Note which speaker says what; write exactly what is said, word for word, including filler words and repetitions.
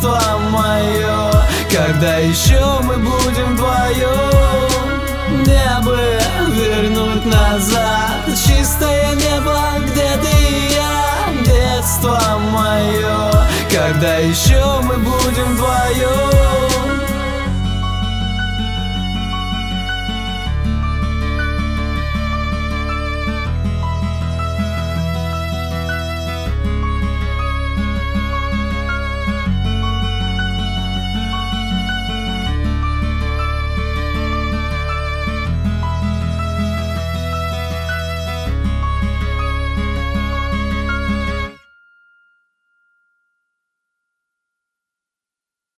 Speaker 1: детство мое. Когда еще мы будем вдвоем? Мне бы вернуть назад чистое небо, где ты и я, детство мое. Когда еще мы будем вдвоем?